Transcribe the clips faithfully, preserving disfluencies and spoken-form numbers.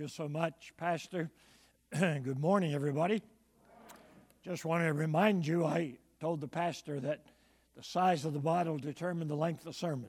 you so much, Pastor. Good morning, everybody. Just wanted to remind you, I told the pastor that the size of the bottle determined the length of the sermon.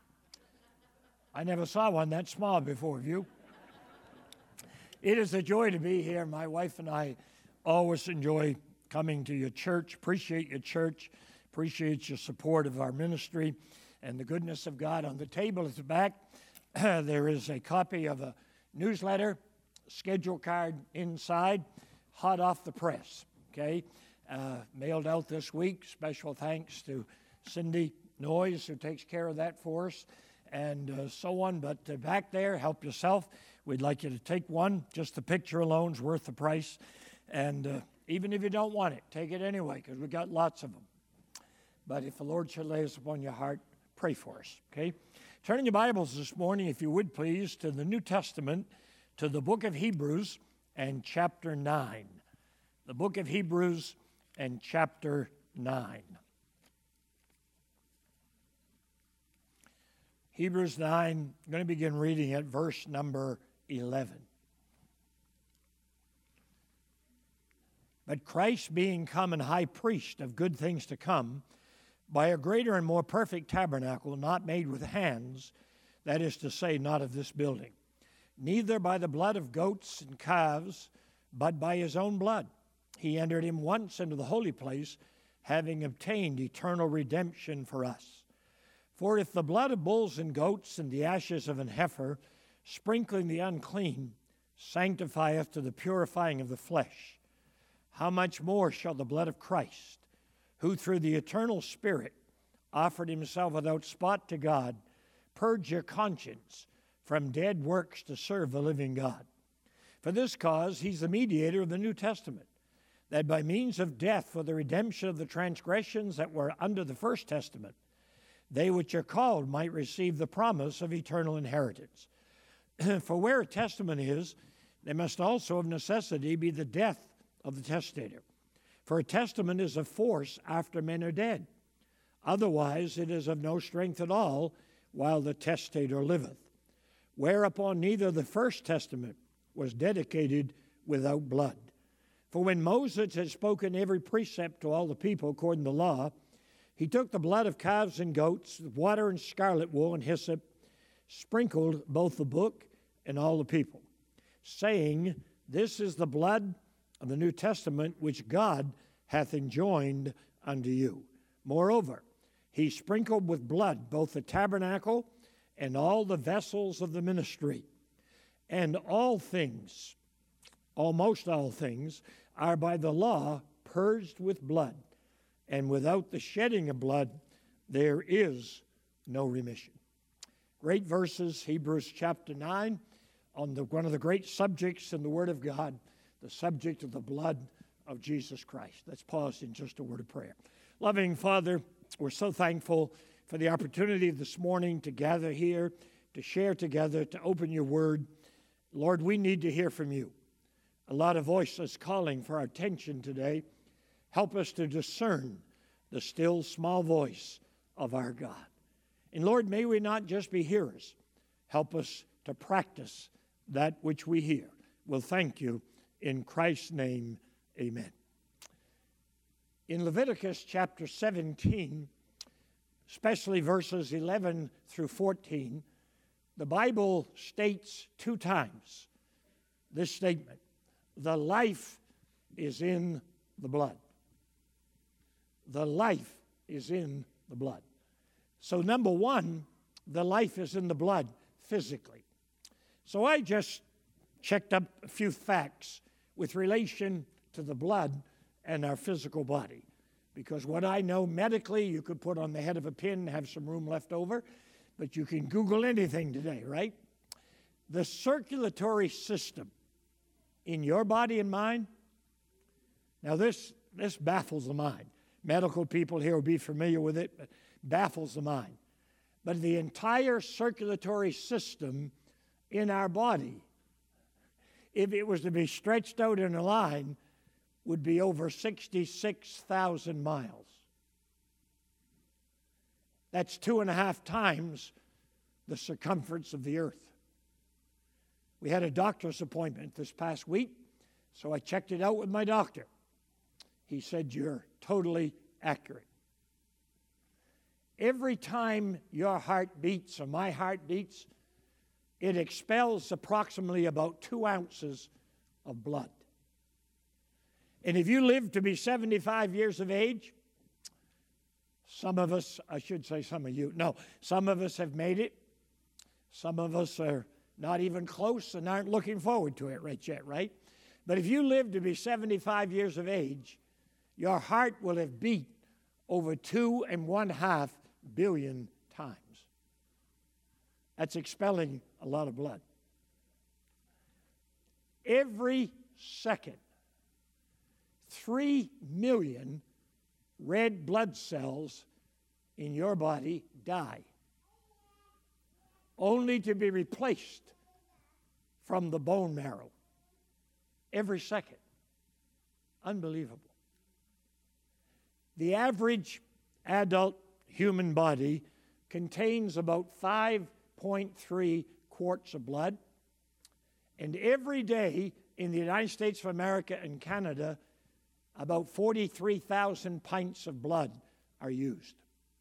I never saw one that small before, have you? It is a joy to be here. My wife and I always enjoy coming to your church, appreciate your church, appreciate your support of our ministry and the goodness of God. On the table at the back, there is a copy of a newsletter, schedule card inside, hot off the press, okay? Uh, mailed out this week. Special thanks to Cindy Noyes, who takes care of that for us, and uh, so on. But uh, back there, help yourself. We'd like you to take one. Just the picture alone is worth the price. And uh, even if you don't want it, take it anyway, because we've got lots of them. But if the Lord should lay us upon your heart, pray for us, okay? Turn in your Bibles this morning, if you would please, to the New Testament, to the book of Hebrews and chapter nine. The book of Hebrews and chapter nine. Hebrews nine, I'm going to begin reading at verse number eleven. But Christ being come and high priest of good things to come, by a greater and more perfect tabernacle, not made with hands, that is to say, not of this building, neither by the blood of goats and calves, but by his own blood. He entered him once into the holy place, having obtained eternal redemption for us. For if the blood of bulls and goats and the ashes of an heifer, sprinkling the unclean, sanctifieth to the purifying of the flesh, how much more shall the blood of Christ, who through the eternal Spirit offered himself without spot to God, purge your conscience from dead works to serve the living God. For this cause he's the mediator of the New Testament, that by means of death for the redemption of the transgressions that were under the first testament, they which are called might receive the promise of eternal inheritance. For where a testament is, there must also of necessity be the death of the testator. For a testament is of force after men are dead. Otherwise it is of no strength at all while the testator liveth. Whereupon neither the first testament was dedicated without blood. For when Moses had spoken every precept to all the people according to the law, he took the blood of calves and goats, water and scarlet wool and hyssop, sprinkled both the book and all the people, saying, This is the blood of the New Testament, which God hath enjoined unto you. Moreover, he sprinkled with blood both the tabernacle and all the vessels of the ministry. And all things, almost all things, are by the law purged with blood. And without the shedding of blood, there is no remission. Great verses, Hebrews chapter nine, on the, one of the great subjects in the Word of God, the subject of the blood of Jesus Christ. Let's pause in just a word of prayer. Loving Father, we're so thankful for the opportunity this morning to gather here, to share together, to open your word. Lord, we need to hear from you. A lot of voices calling for our attention today. Help us to discern the still small voice of our God. And Lord, may we not just be hearers. Help us to practice that which we hear. We'll thank you. In Christ's name, amen. In Leviticus chapter seventeen, especially verses eleven through fourteen, the Bible states two times this statement: the life is in the blood. The life is in the blood. So number one, the life is in the blood physically. So I just checked up a few facts with relation to the blood and our physical body. Because what I know medically, you could put on the head of a pin and have some room left over, but you can Google anything today, right? The circulatory system in your body and mine, now this, this baffles the mind. Medical people here will be familiar with it, but baffles the mind. But the entire circulatory system in our body, if it was to be stretched out in a line, would be over sixty-six thousand miles. That's two and a half times the circumference of the earth. We had a doctor's appointment this past week, so I checked it out with my doctor. He said, "You're totally accurate." Every time your heart beats or my heart beats, it expels approximately about two ounces of blood. And if you live to be seventy-five years of age, some of us, I should say some of you, no, some of us have made it. Some of us are not even close and aren't looking forward to it right yet, right? But if you live to be seventy-five years of age, your heart will have beat over two and one half billion times. That's expelling a lot of blood. Every second, three million red blood cells in your body die, only to be replaced from the bone marrow. Every second. Unbelievable. The average adult human body contains about five point three quarts of blood, and every day in the United States of America and Canada, about forty-three thousand pints of blood are used.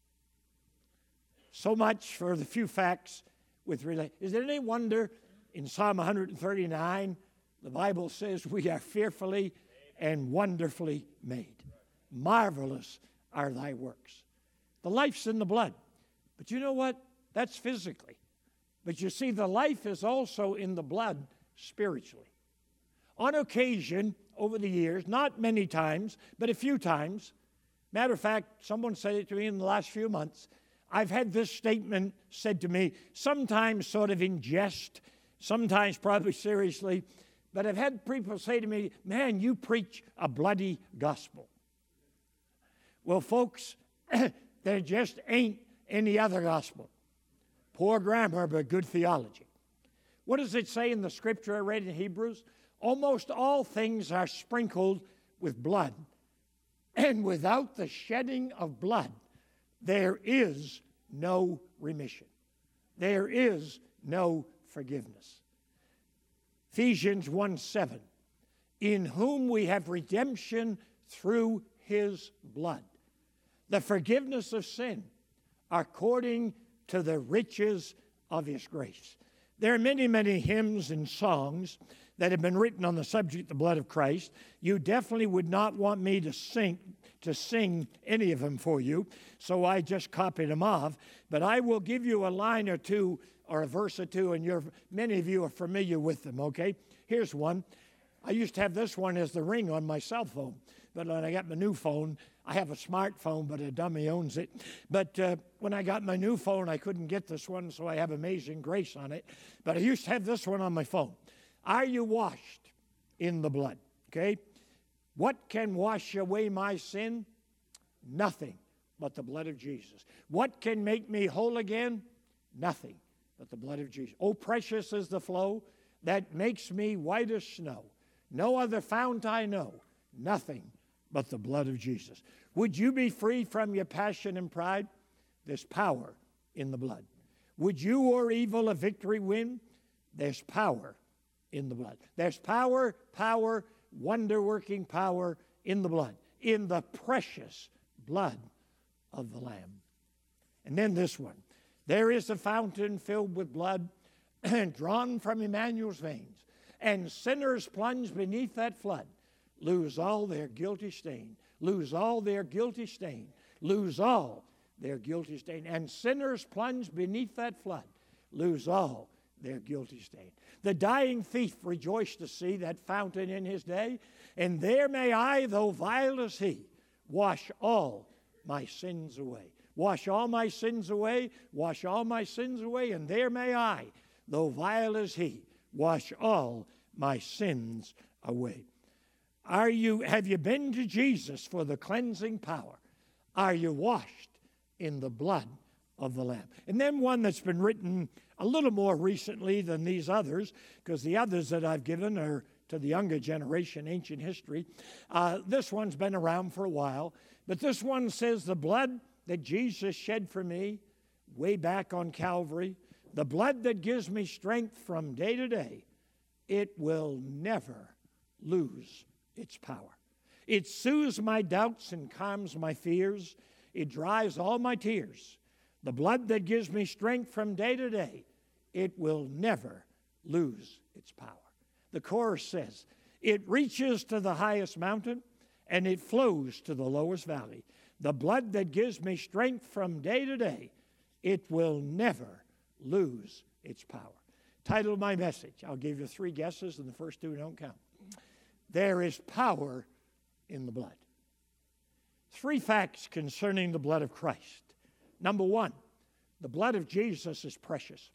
So much for the few facts with relation. Is it any wonder in Psalm one thirty-nine, the Bible says we are fearfully and wonderfully made. Marvelous are thy works. The life's in the blood. But you know what? That's physically. But you see, the life is also in the blood spiritually. On occasion, over the years, not many times, but a few times, matter of fact, someone said it to me in the last few months, I've had this statement said to me, sometimes sort of in jest, sometimes probably seriously, but I've had people say to me, "Man, you preach a bloody gospel." Well, folks, there just ain't any other gospel. Poor grammar, but good theology. What does it say in the scripture I read in Hebrews? Almost all things are sprinkled with blood, and without the shedding of blood, there is no remission. There is no forgiveness. Ephesians one seven, in whom we have redemption through his blood, the forgiveness of sin, according to the riches of his grace. There are many, many hymns and songs that have been written on the subject of the blood of Christ. You definitely would not want me to sing, to sing any of them for you, so I just copied them off. But I will give you a line or two or a verse or two, and you're, many of you are familiar with them, okay? Here's one. I used to have this one as the ring on my cell phone, but when I got my new phone, I have a smartphone, but a dummy owns it. But uh, when I got my new phone, I couldn't get this one, so I have Amazing Grace on it. But I used to have this one on my phone. Are you washed in the blood? Okay? What can wash away my sin? Nothing but the blood of Jesus. What can make me whole again? Nothing but the blood of Jesus. Oh, precious is the flow that makes me white as snow. No other fount I know. Nothing but the blood of Jesus. Would you be free from your passion and pride? There's power in the blood. Would you or evil a victory win? There's power in the blood. There's power, power, wonder-working power in the blood, in the precious blood of the Lamb. And then this one. There is a fountain filled with blood drawn from Emmanuel's veins, and sinners plunge beneath that flood, lose all their guilty stain, lose all their guilty stain, lose all their guilty stain. And sinners plunge beneath that flood, lose all their guilty stain. The dying thief rejoiced to see that fountain in his day, and there may I, though vile as he, wash all my sins away. Wash all my sins away, wash all my sins away, and there may I, though vile as he, wash all my sins away. Are you, have you been to Jesus for the cleansing power? Are you washed in the blood of the Lamb? And then one that's been written a little more recently than these others, because the others that I've given are to the younger generation, ancient history. Uh, this one's been around for a while, but this one says, the blood that Jesus shed for me way back on Calvary, the blood that gives me strength from day to day, it will never lose its power. It soothes my doubts and calms my fears. It dries all my tears. The blood that gives me strength from day to day, it will never lose its power. The chorus says, it reaches to the highest mountain and it flows to the lowest valley. The blood that gives me strength from day to day, it will never lose its power. Title of my message, I'll give you three guesses and the first two don't count. There is power in the blood. Three facts concerning the blood of Christ. Number one, the blood of Jesus is precious.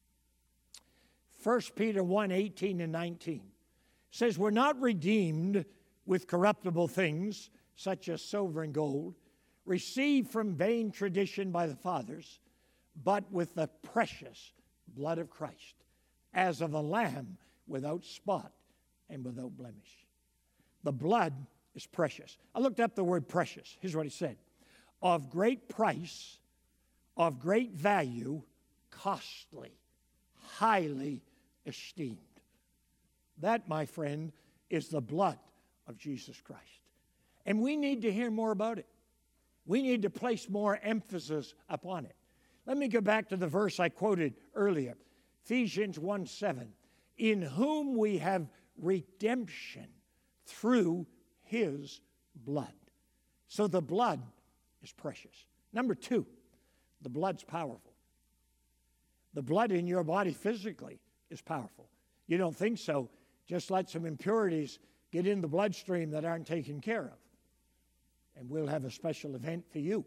First Peter one, eighteen and nineteen says, we're not redeemed with corruptible things, such as silver and gold, received from vain tradition by the fathers, but with the precious blood of Christ, as of a lamb without spot and without blemish. The blood is precious. I looked up the word precious. Here's what he said. Of great price, of great value, costly, highly esteemed. That, my friend, is the blood of Jesus Christ. And we need to hear more about it. We need to place more emphasis upon it. Let me go back to the verse I quoted earlier, Ephesians one seven, in whom we have redemption through his blood. So the blood is precious. Number two, the blood's powerful. The blood in your body physically is powerful. You don't think so? Just let some impurities get in the bloodstream that aren't taken care of. And we'll have a special event for you.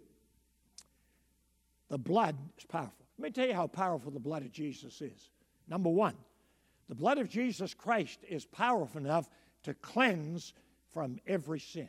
The blood is powerful. Let me tell you how powerful the blood of Jesus is. Number one, the blood of Jesus Christ is powerful enough to cleanse from every sin.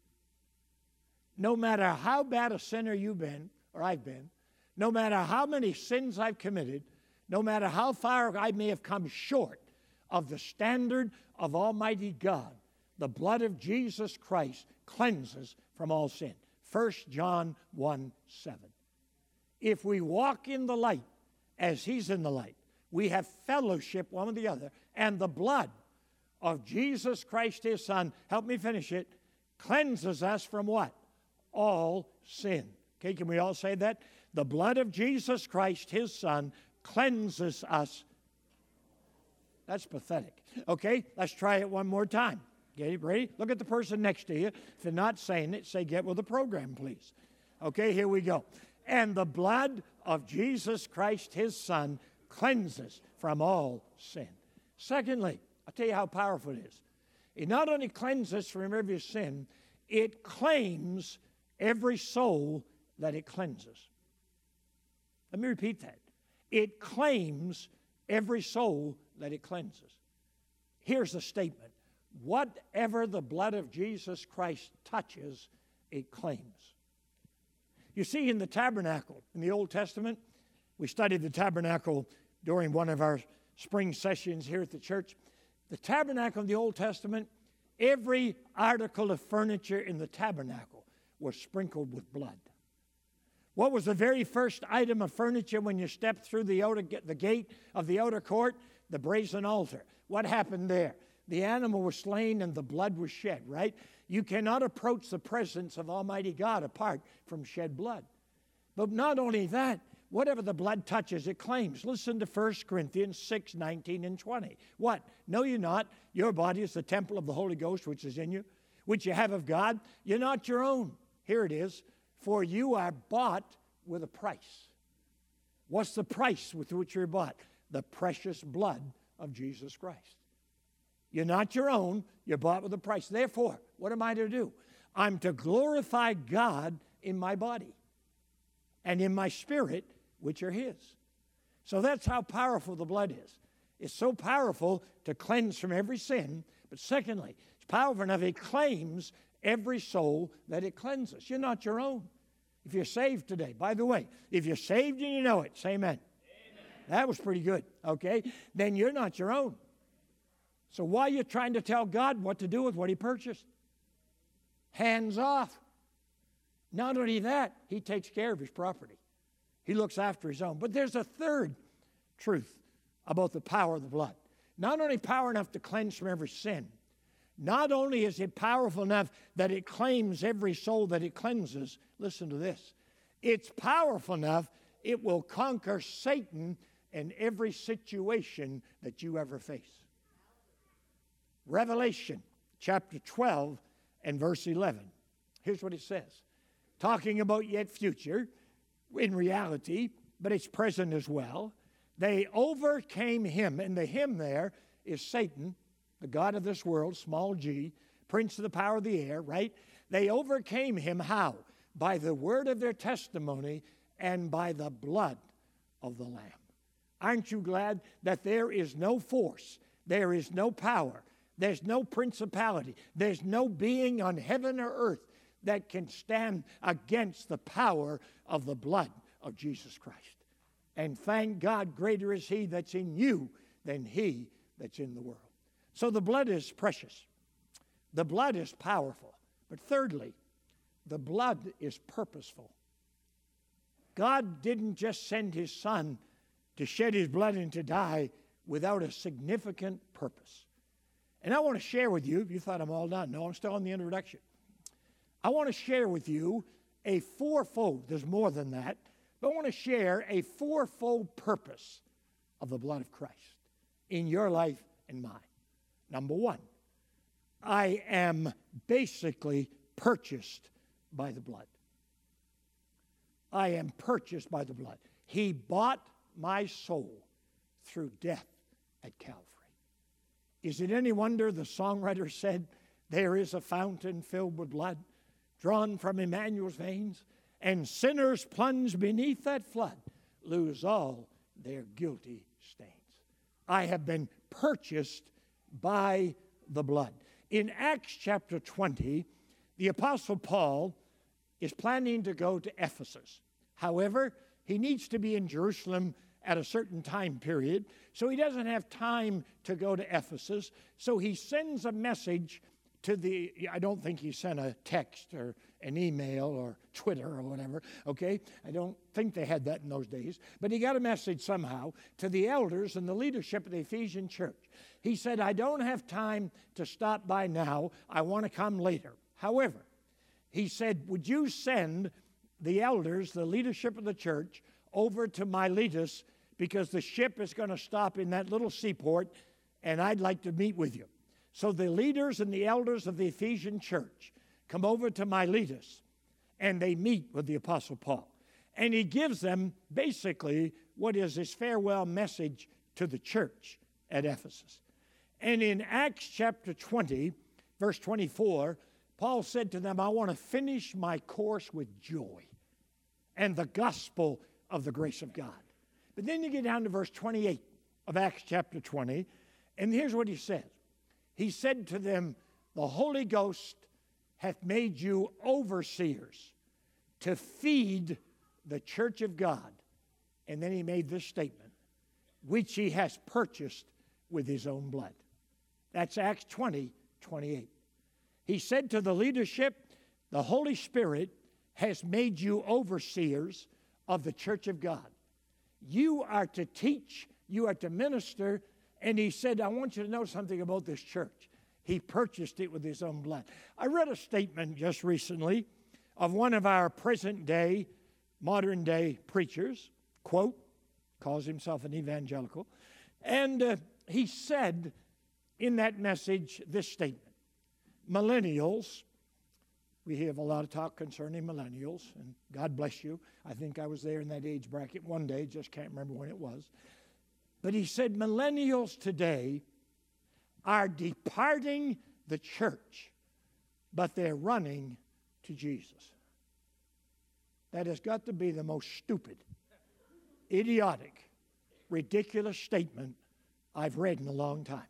No matter how bad a sinner you've been, or I've been, no matter how many sins I've committed, no matter how far I may have come short of the standard of Almighty God, the blood of Jesus Christ cleanses from all sin. First John one seven. If we walk in the light as he's in the light, we have fellowship one with the other, and the blood of Jesus Christ his Son, help me finish it, cleanses us from what? All sin. Okay, can we all say that? The blood of Jesus Christ his Son cleanses us. That's pathetic. Okay, let's try it one more time. Okay, ready? Look at the person next to you. If you're not saying it, say, get with the program, please. Okay, here we go. And the blood of Jesus Christ, his Son, cleanses from all sin. Secondly, I'll tell you how powerful it is. It not only cleanses from every sin, it claims every soul that it cleanses. Let me repeat that. It claims every soul that it cleanses. Here's the statement. Whatever the blood of Jesus Christ touches, it claims. You see, in the tabernacle, in the Old Testament, we studied the tabernacle during one of our spring sessions here at the church. The tabernacle in the Old Testament, every article of furniture in the tabernacle was sprinkled with blood. What was the very first item of furniture when you stepped through the outer, the gate of the outer court? The brazen altar. What happened there? The animal was slain and the blood was shed, right? You cannot approach the presence of Almighty God apart from shed blood. But not only that, whatever the blood touches, it claims. Listen to First Corinthians six, nineteen and twenty. What? Know you not, your body is the temple of the Holy Ghost which is in you, which you have of God. You're not your own. Here it is. For you are bought with a price. What's the price with which you're bought? The precious blood of Jesus Christ. You're not your own. You're bought with a price. Therefore, what am I to do? I'm to glorify God in my body and in my spirit, which are his. So that's how powerful the blood is. It's so powerful to cleanse from every sin. But secondly, it's powerful enough it claims every soul that it cleanses. You're not your own. If you're saved today, by the way, if you're saved and you know it, say amen. Amen. That was pretty good, okay? Then you're not your own. So why are you trying to tell God what to do with what he purchased? Hands off. Not only that, he takes care of his property. He looks after his own. But there's a third truth about the power of the blood. Not only power enough to cleanse from every sin, not only is it powerful enough that it claims every soul that it cleanses, listen to this, it's powerful enough it will conquer Satan in every situation that you ever face. Revelation chapter twelve and verse eleven. Here's what it says. Talking about yet future, in reality, but it's present as well. They overcame him, and the him there is Satan, the god of this world, small g, prince of the power of the air, right? They overcame him how? By the word of their testimony and by the blood of the Lamb. Aren't you glad that there is no force, there is no power, there's no principality, there's no being on heaven or earth that can stand against the power of the blood of Jesus Christ. And thank God, greater is he that's in you than he that's in the world. So the blood is precious. The blood is powerful. But thirdly, the blood is purposeful. God didn't just send his son to shed his blood and to die without a significant purpose. And I want to share with you, you thought I'm all done. No, I'm still on the introduction. I want to share with you a fourfold, there's more than that, but I want to share a fourfold purpose of the blood of Christ in your life and mine. Number one, I am basically purchased by the blood. I am purchased by the blood. He bought my soul through death at Calvary. Is it any wonder the songwriter said, there is a fountain filled with blood drawn from Emmanuel's veins, and sinners plunged beneath that flood lose all their guilty stains. I have been purchased by the blood. In Acts chapter twenty, the Apostle Paul is planning to go to Ephesus. However, he needs to be in Jerusalem at a certain time period, so he doesn't have time to go to Ephesus. So he sends a message to the, I don't think he sent a text or an email or Twitter or whatever, okay? I don't think they had that in those days. But he got a message somehow to the elders and the leadership of the Ephesian church. He said, I don't have time to stop by now. I want to come later. However, he said, would you send the elders, the leadership of the church, over to Miletus because the ship is going to stop in that little seaport and I'd like to meet with you. So the leaders and the elders of the Ephesian church come over to Miletus and they meet with the Apostle Paul. And he gives them basically what is his farewell message to the church at Ephesus. And in Acts chapter twenty, verse twenty-four, Paul said to them, I want to finish my course with joy and the gospel of the grace of God. But then you get down to verse twenty-eight of Acts chapter twenty, and here's what he says. He said to them, the Holy Ghost hath made you overseers to feed the church of God. And then he made this statement, which he has purchased with his own blood. That's Acts twenty, twenty-eight. He said to the leadership, the Holy Spirit has made you overseers of the church of God. You are to teach, you are to minister, and he said, I want you to know something about this church. He purchased it with his own blood. I read a statement just recently of one of our present-day, modern-day preachers, quote, calls himself an evangelical, and uh, he said in that message this statement, millennials, we have a lot of talk concerning millennials, and God bless you. I think I was there in that age bracket one day, just can't remember when it was. But he said millennials today are departing the church, but they're running to Jesus. That has got to be the most stupid, idiotic, ridiculous statement I've read in a long time.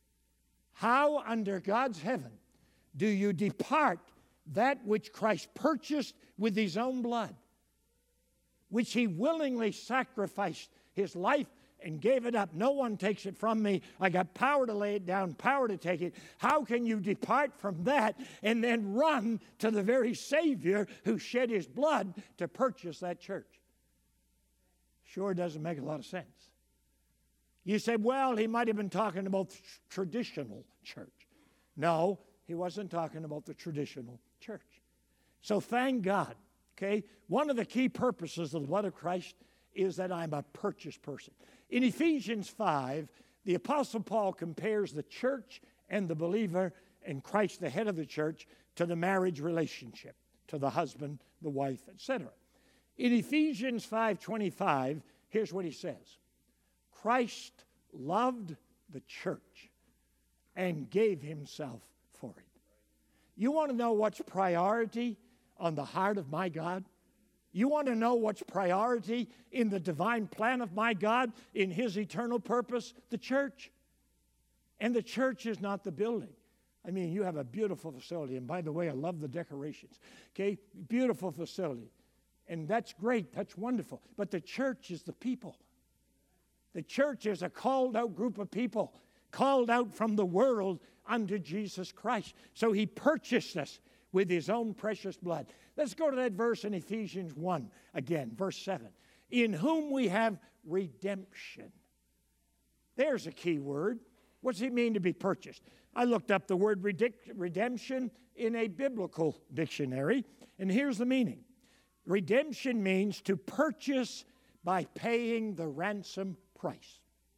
How under God's heaven do you depart that which Christ purchased with his own blood, which he willingly sacrificed his life and gave it up? No one takes it from me. I got power to lay it down, power to take it. How can you depart from that and then run to the very Savior who shed his blood to purchase that church? Sure doesn't make a lot of sense. You said, well, he might have been talking about the traditional church. No, he wasn't talking about the traditional church. So thank God, okay? One of the key purposes of the blood of Christ is that I'm a purchased person. In Ephesians five, the Apostle Paul compares the church and the believer and Christ, the head of the church, to the marriage relationship, to the husband, the wife, et cetera. In Ephesians five twenty-five, here's what he says. Christ loved the church and gave himself for it. You want to know what's priority on the heart of my God? You want to know what's priority in the divine plan of my God, in his eternal purpose? The church. And the church is not the building. I mean, you have a beautiful facility. And by the way, I love the decorations. Okay? Beautiful facility. And that's great. That's wonderful. But the church is the people. The church is a called out group of people, called out from the world unto Jesus Christ. So he purchased us with his own precious blood. Let's go to that verse in Ephesians one again, verse seven. In whom we have redemption. There's a key word. What's it mean to be purchased? I looked up the word redemption in a biblical dictionary, and here's the meaning. Redemption means to purchase by paying the ransom price.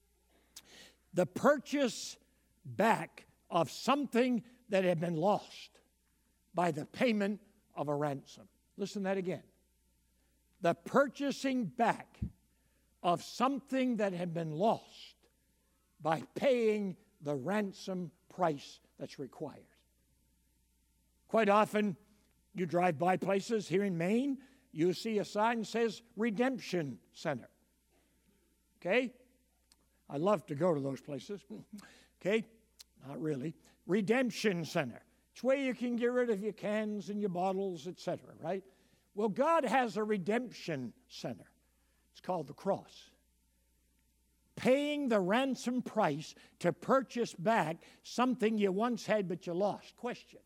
The purchase back of something that had been lost by the payment of a ransom. Listen to that again. The purchasing back of something that had been lost by paying the ransom price that's required. Quite often, you drive by places here in Maine, you see a sign that says Redemption Center. Okay? I love to go to those places. Okay? Not really. Redemption Center. It's where you can get rid of your cans and your bottles, et cetera, right? Well, God has a redemption center. It's called the cross. Paying the ransom price to purchase back something you once had but you lost. Question.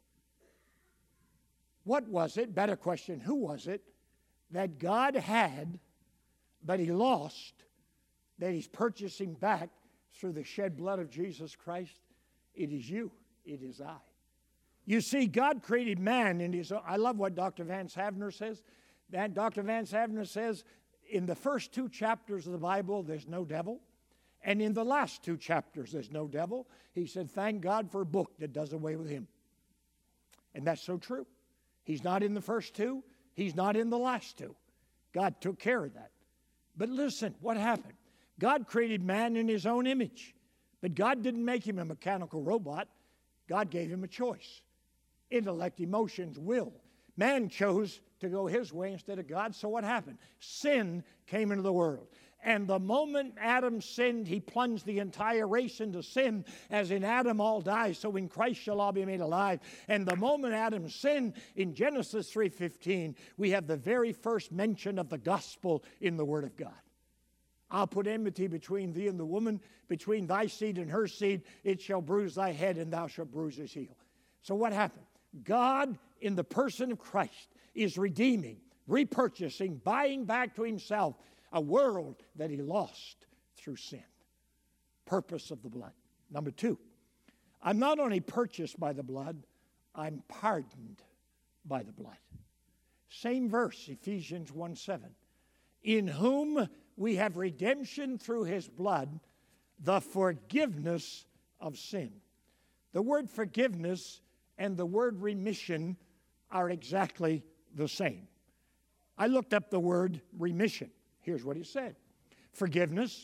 What was it? Better question, who was it that God had but he lost that he's purchasing back through the shed blood of Jesus Christ? It is you. It is I. You see, God created man in his own. I love what Doctor Vance Havner says. That Doctor Vance Havner says in the first two chapters of the Bible, there's no devil. And in the last two chapters, there's no devil. He said, thank God for a book that does away with him. And that's so true. He's not in the first two. He's not in the last two. God took care of that. But listen, what happened? God created man in his own image. But God didn't make him a mechanical robot. God gave him a choice. Intellect, emotions, will. Man chose to go his way instead of God. So what happened? Sin came into the world. And the moment Adam sinned, he plunged the entire race into sin, as in Adam all die, so in Christ shall all be made alive. And the moment Adam sinned, in Genesis three fifteen, we have the very first mention of the gospel in the Word of God. I'll put enmity between thee and the woman, between thy seed and her seed. It shall bruise thy head, and thou shalt bruise his heel. So what happened? God, in the person of Christ, is redeeming, repurchasing, buying back to himself a world that he lost through sin. Purpose of the blood. Number two, I'm not only purchased by the blood, I'm pardoned by the blood. Same verse, Ephesians one seven. In whom we have redemption through his blood, the forgiveness of sin. The word forgiveness and the word remission are exactly the same. I looked up the word remission. Here's what he said. Forgiveness,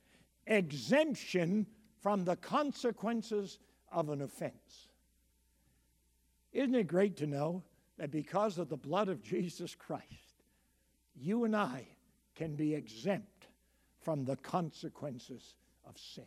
exemption from the consequences of an offense. Isn't it great to know that because of the blood of Jesus Christ, you and I can be exempt from the consequences of sin?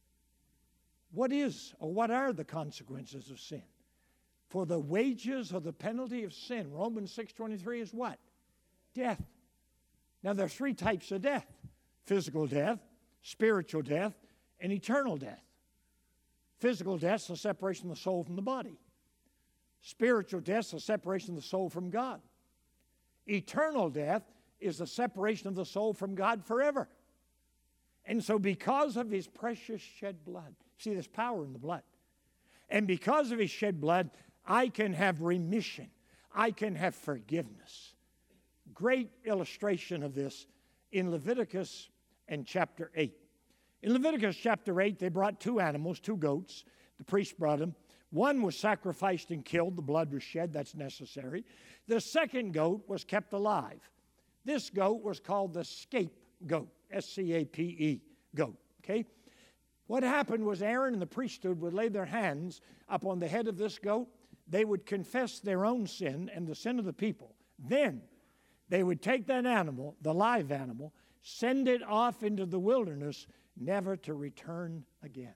What is or what are the consequences of sin? For the wages or the penalty of sin, Romans six twenty-three, is what? Death. Now, there are three types of death. Physical death, spiritual death, and eternal death. Physical death is the separation of the soul from the body. Spiritual death is the separation of the soul from God. Eternal death is the separation of the soul from God forever. And so because of his precious shed blood, see, there's power in the blood. And because of his shed blood, I can have remission. I can have forgiveness. Great illustration of this in Leviticus and chapter eight. In Leviticus chapter eight, they brought two animals, two goats. The priest brought them. One was sacrificed and killed. The blood was shed. That's necessary. The second goat was kept alive. This goat was called the scapegoat, S C A P E, goat, okay? What happened was Aaron and the priesthood would lay their hands up on the head of this goat. They would confess their own sin and the sin of the people. Then they would take that animal, the live animal, send it off into the wilderness, never to return again.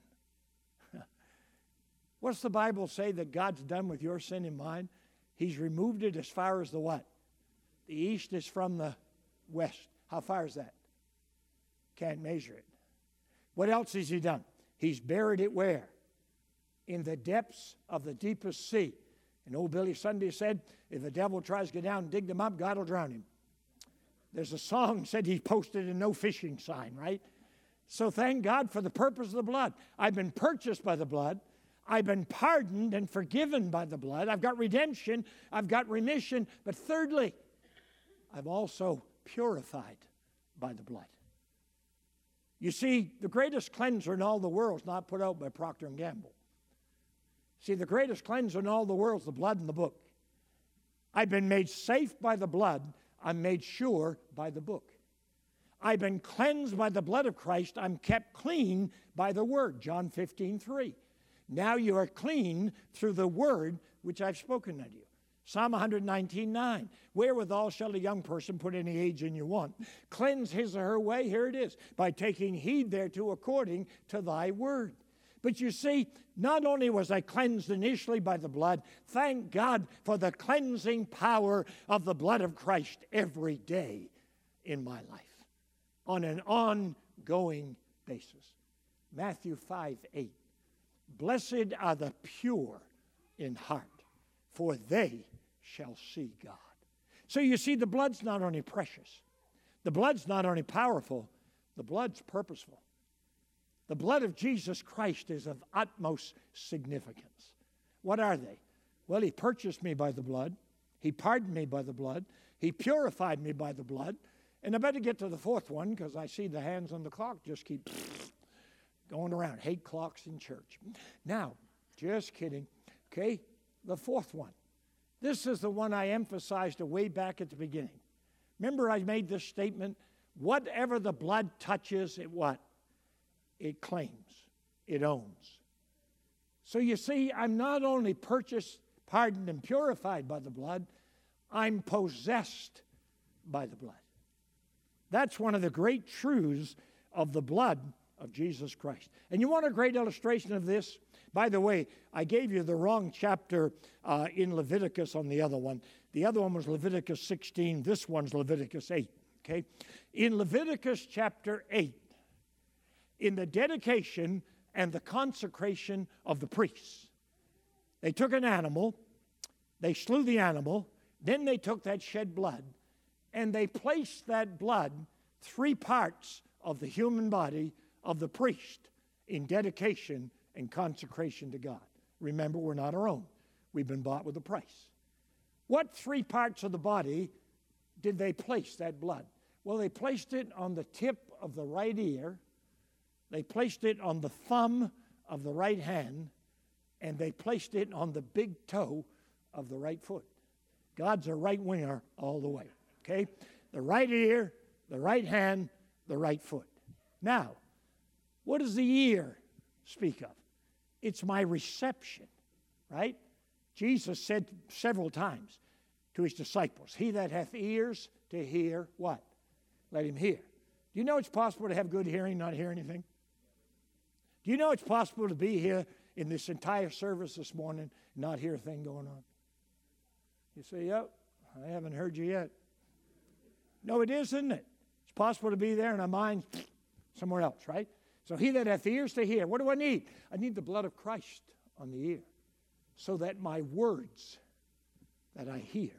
What's the Bible say that God's done with your sin and mine? He's removed it as far as the what? The east is from the west. How far is that? Can't measure it. What else has he done? He's buried it where? In the depths of the deepest sea. And old Billy Sunday said, if the devil tries to get down and dig them up, God will drown him. There's a song said he posted a no fishing sign, right? So thank God for the purpose of the blood. I've been purchased by the blood. I've been pardoned and forgiven by the blood. I've got redemption. I've got remission. But thirdly, I'm also purified by the blood. You see, the greatest cleanser in all the world is not put out by Procter and Gamble. See, the greatest cleanser in all the world is the blood in the book. I've been made safe by the blood. I'm made sure by the book. I've been cleansed by the blood of Christ. I'm kept clean by the word, John fifteen three. Now you are clean through the word which I've spoken unto you. Psalm one nineteen nine. Wherewithal shall a young person, put any age in you want, cleanse his or her way? Here it is. By taking heed thereto according to thy word. But you see, not only was I cleansed initially by the blood, thank God for the cleansing power of the blood of Christ every day in my life on an ongoing basis. Matthew five eight. Blessed are the pure in heart, for they shall see God. So you see, the blood's not only precious, the blood's not only powerful, the blood's purposeful. The blood of Jesus Christ is of utmost significance. What are they? Well, he purchased me by the blood. He pardoned me by the blood. He purified me by the blood. And I better get to the fourth one because I see the hands on the clock just keep going around. Hate clocks in church. Now, just kidding. Okay, the fourth one. This is the one I emphasized way back at the beginning. Remember I made this statement, whatever the blood touches, it what? It claims, it owns. So you see, I'm not only purchased, pardoned, and purified by the blood, I'm possessed by the blood. That's one of the great truths of the blood of Jesus Christ. And you want a great illustration of this? By the way, I gave you the wrong chapter uh, in Leviticus on the other one. The other one was Leviticus sixteen. This one's Leviticus eight. Okay? In Leviticus chapter eight, in the dedication and the consecration of the priests, they took an animal, they slew the animal, then they took that shed blood, and they placed that blood, three parts of the human body of the priest, in dedication and consecration to God. Remember, we're not our own. We've been bought with a price. What three parts of the body did they place that blood? Well, they placed it on the tip of the right ear, they placed it on the thumb of the right hand, and they placed it on the big toe of the right foot. God's a right winger all the way, okay? The right ear, the right hand, the right foot. Now, what does the ear speak of? It's my reception, right? Jesus said several times to his disciples, he that hath ears to hear, what? Let him hear. Do you know it's possible to have good hearing, not hear anything? Do you know it's possible to be here in this entire service this morning and not hear a thing going on? You say, yep, I haven't heard you yet. No, it is, isn't it? It's possible to be there and our mind's somewhere else, right? So he that hath ears to hear, what do I need? I need the blood of Christ on the ear so that my words that I hear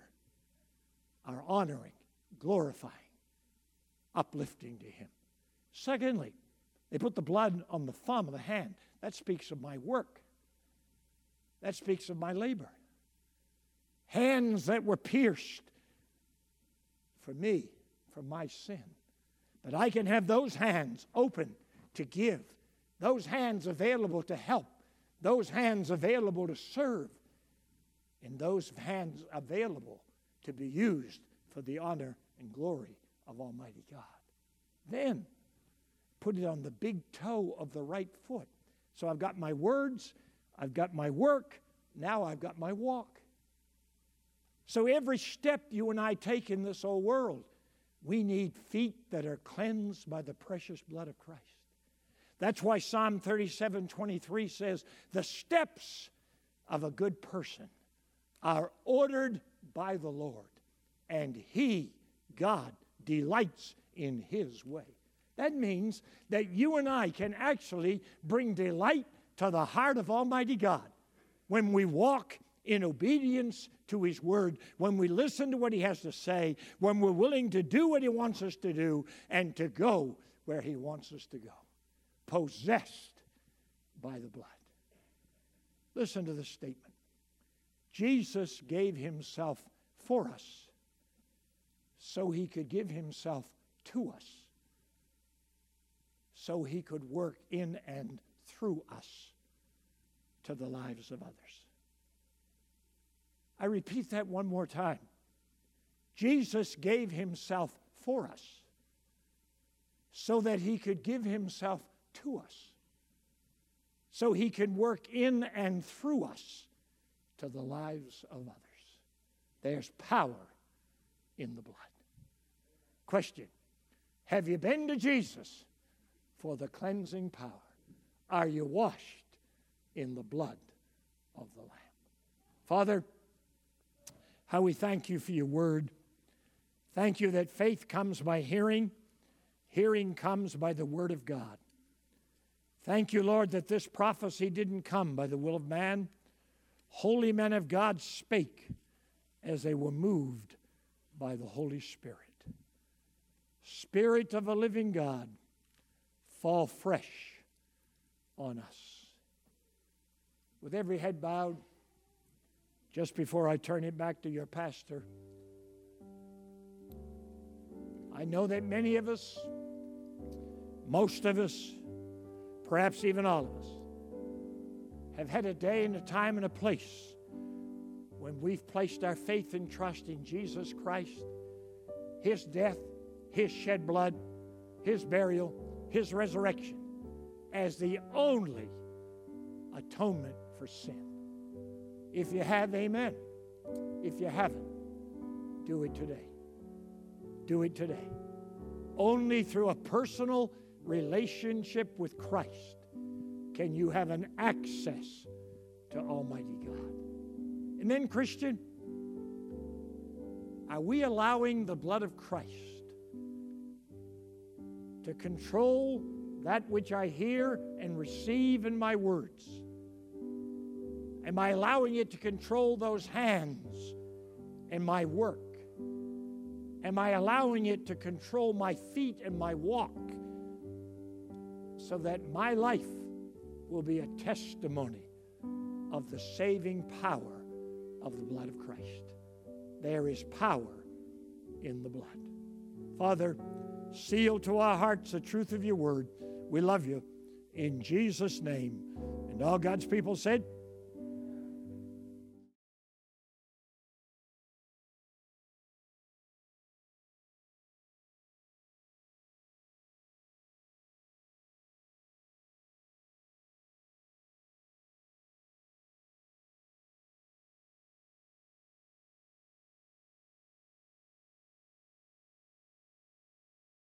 are honoring, glorifying, uplifting to him. Secondly, They put the blood on the thumb of the hand. That speaks of my work. That speaks of my labor. Hands that were pierced for me, for my sin. But I can have those hands open to give, those hands available to help, those hands available to serve, and those hands available to be used for the honor and glory of Almighty God. Then, put it on the big toe of the right foot. So I've got my words, I've got my work, now I've got my walk. So every step you and I take in this old world, we need feet that are cleansed by the precious blood of Christ. That's why Psalm thirty-seven twenty-three says, the steps of a good person are ordered by the Lord, and He, God, delights in His way. That means that you and I can actually bring delight to the heart of Almighty God when we walk in obedience to His Word, when we listen to what He has to say, when we're willing to do what He wants us to do, and to go where He wants us to go, possessed by the blood. Listen to this statement. Jesus gave Himself for us so He could give Himself to us, so He could work in and through us to the lives of others. I repeat that one more time. Jesus gave Himself for us so that He could give Himself to us, so He can work in and through us to the lives of others. There's power in the blood. Question: have you been to Jesus for the cleansing power? Are you washed in the blood of the Lamb? Father, how we thank You for Your word. Thank You that faith comes by hearing, hearing comes by the word of God. Thank You, Lord, that this prophecy didn't come by the will of man. Holy men of God spake as they were moved by the Holy Spirit. Spirit of a living God, fall fresh on us. With every head bowed, just before I turn it back to your pastor, I know that many of us, most of us, perhaps even all of us, have had a day and a time and a place when we've placed our faith and trust in Jesus Christ, His death, His shed blood, His burial, His resurrection as the only atonement for sin. If you have, amen. If you haven't, do it today. Do it today. Only through a personal relationship with Christ can you have an access to Almighty God. And then, Christian, are we allowing the blood of Christ to control that which I hear and receive in my words? Am I allowing it to control those hands and my work? Am I allowing it to control my feet and my walk so that my life will be a testimony of the saving power of the blood of Christ? There is power in the blood. Father, seal to our hearts the truth of Your word. We love You in Jesus' name. And all God's people said,